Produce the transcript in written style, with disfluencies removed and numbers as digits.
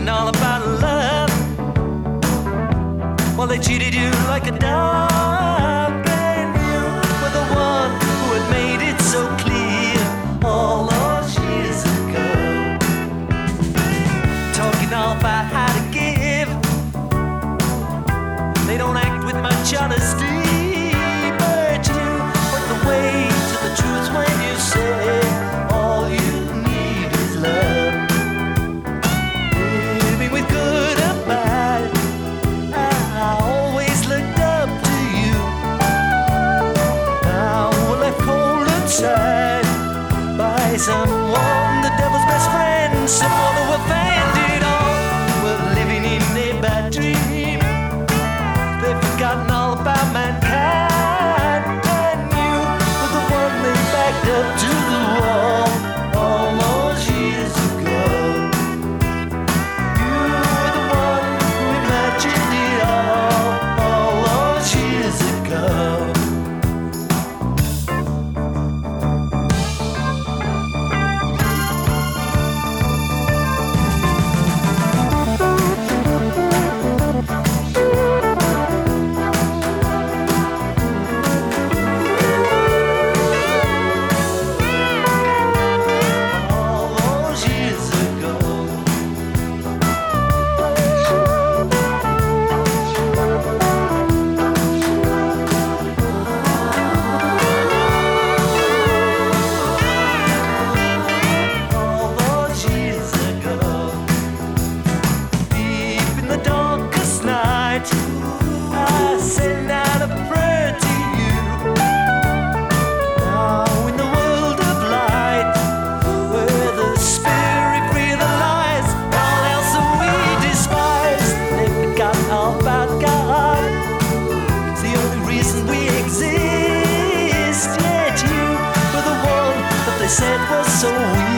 talking all about love. Well, they treated you like a dog, and you were the one who had made it so clear all those years ago. Talking all about how to give. They don't act with much honesty, but you put the weight to the truth when you say all you need is love. Living with good or bad, I always looked up to you. Now we're left cold inside by someone, the devil's best friend, someone who offended all. We're living in a bad dream. They've forgotten all about mankind, and you were the one they backed up to the wall all those years ago. You were the one who imagined it all those years ago. They said was so weak.